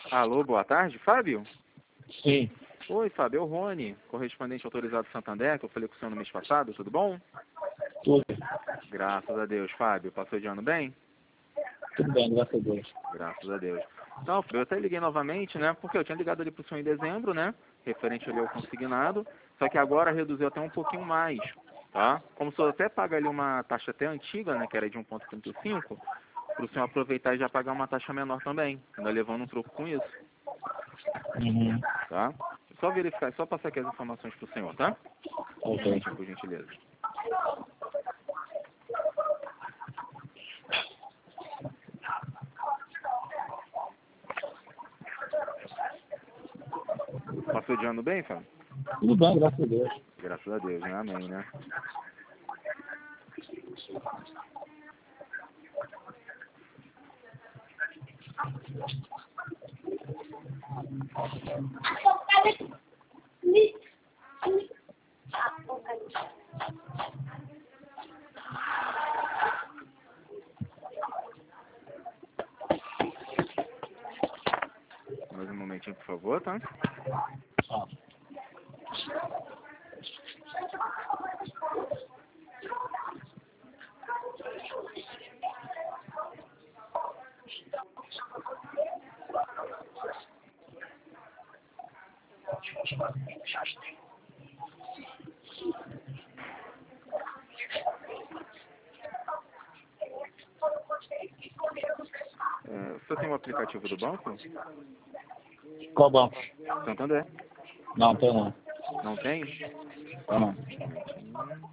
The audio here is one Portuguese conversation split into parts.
Alô, boa tarde, Fábio? Sim. Oi, Fábio, é o Rony, correspondente autorizado do Santander, que eu falei com o senhor no mês passado, tudo bom? Tudo. Graças a Deus, Fábio. Passou de ano bem? Tudo bem, graças a Deus. Graças a Deus. Então, eu até liguei novamente, né? Porque eu tinha ligado ali pro senhor em dezembro, né? Referente ali ao consignado. Só que agora reduziu até um pouquinho mais, tá? Como o senhor até paga ali uma taxa até antiga, né? Que era de 1,35, para o senhor aproveitar e já pagar uma taxa menor também. Ainda levando um troco com isso, Uhum. tá? Só verificar, só passar aqui as informações pro senhor, tá? Um Ok. momentinho, por gentileza. Passou de ano bem, Fábio? Tudo bem, graças a Deus. Graças a Deus, né? Amém, né? Mais um momentinho, por favor, tá? Ah. O senhor tem um aplicativo do banco? Qual banco? Santander. Não, tem não. Não tem? Tem não. Um momentinho.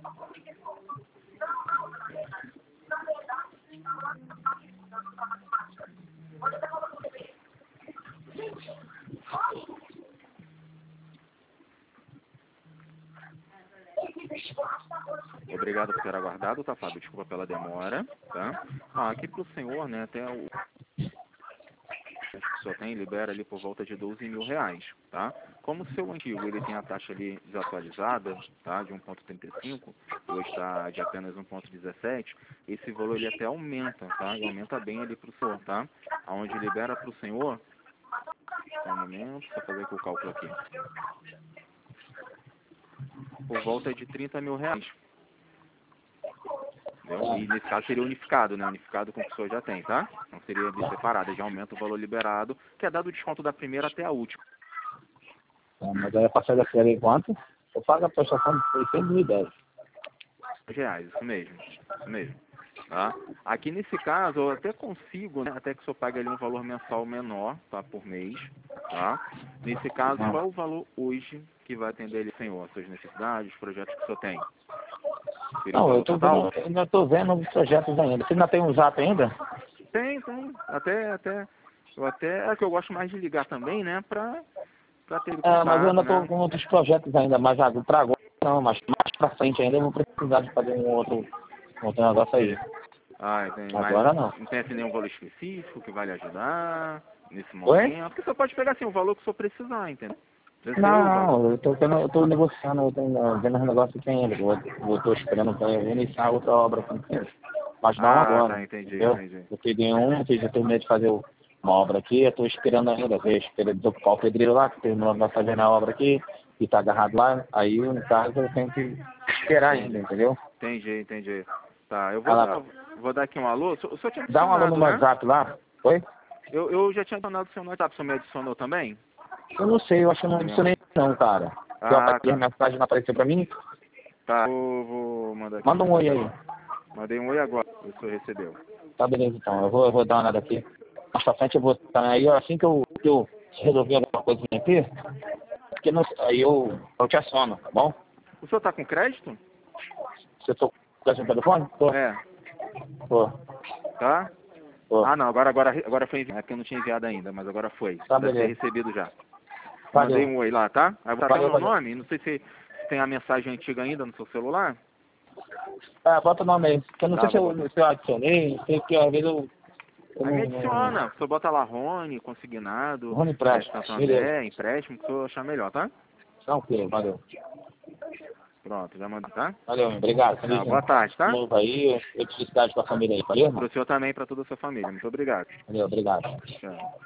Obrigado por ter aguardado, tá, Fábio? Desculpa pela demora, tá? Aqui pro senhor, né, até o que o senhor tem, libera ali por volta de 12 mil reais, tá? Como o seu antigo, ele tem a taxa ali desatualizada, tá, de 1,35, hoje está de apenas 1,17, esse valor ele até aumenta, tá? E aumenta bem ali pro senhor, tá? Aonde libera pro senhor, só um momento, só fazer aqui o cálculo aqui, por volta de 30 mil reais. Entendeu? E nesse caso seria unificado, né? Unificado com o que o senhor já tem, tá? Não seria de separado, já aumenta o valor liberado, que é dado o desconto da primeira até a última. Mas aí a partir da série quanto? Eu pago a prestação de 610. Reais, isso mesmo. Isso mesmo. Tá? Aqui nesse caso eu até consigo, né? Até que o senhor pague ali um valor mensal menor, tá? Por mês, tá? Nesse caso, qual é o valor hoje que vai atender ele, senhor? As suas necessidades, os projetos que o senhor tem? Seria o Não, valor eu tô total? vendo, ainda estou vendo os projetos ainda. Você ainda tem um zap ainda? Tem. É que eu gosto mais de ligar também, né? Pra ter Mas eu contato, ainda estou né? com outros projetos ainda, mas para agora não, mas mais para frente ainda eu vou precisar de fazer um outro negócio aí. Entendi. Agora Mas não. não tem assim nenhum valor específico que vai lhe ajudar nesse Oi? momento? Porque você pode pegar assim o valor que o senhor precisar, entendeu? Esse aí é o valor. Não, eu tô negociando, eu tô vendo os negócios que tem ainda. Eu tô esperando para iniciar outra obra com eles. Mas não agora, Tá, entendi. entendeu? Eu peguei eu terminei de fazer uma obra aqui, eu tô esperando ainda, eu esperei desocupar o pedreiro lá, que terminou de fazer a obra aqui, e tá agarrado lá, aí no caso eu tenho que esperar ainda, entendeu? Entendi. Tá, eu Ah, lá, vou dar aqui um alô. O senhor tinha dá um alô no adicionado, né? WhatsApp lá, oi? Eu já tinha adicionado o seu no WhatsApp, o senhor me adicionou também? Eu não sei, eu acho que eu não adicionei não, cara. Se eu aparecer a Tá. mensagem não apareceu pra mim, Tá, vou mandar aqui. manda um oi aí. Mandei um oi agora, o senhor recebeu. Tá, beleza, então. Eu vou dar uma olhada aqui. Mais pra frente eu vou estar aí, assim que eu resolver alguma coisinha aqui, porque não, aí eu te assono, tá bom? O senhor tá com crédito? Você tô com esse telefone? Tô. É. Tô. Tá? Tô. Não, agora foi enviado. É porque eu não tinha enviado ainda, mas agora foi. Tá, Deve ter beleza. recebido já. Mandei Valeu. um oi lá, tá? Aí botar até o Valeu, meu valeu. nome. Não sei se tem a mensagem antiga ainda no seu celular. Bota o nome aí. Porque eu não sei Tá, se vou eu, botar. se eu adicionei, não sei porque às vezes eu Aí me não. adiciona. O senhor bota lá Rony, consignado, Rony Presta. Beleza. Santander, empréstimo, que o senhor achar melhor, tá? Tranquilo, valeu. Pronto, já mandei, tá? Valeu, obrigado. Tá, Feliz boa tarde, de tá? novo aí. Felicidade com a família aí, valeu, irmão? Pro senhor também, pra toda a sua família. Muito obrigado. Valeu, obrigado. Tchau.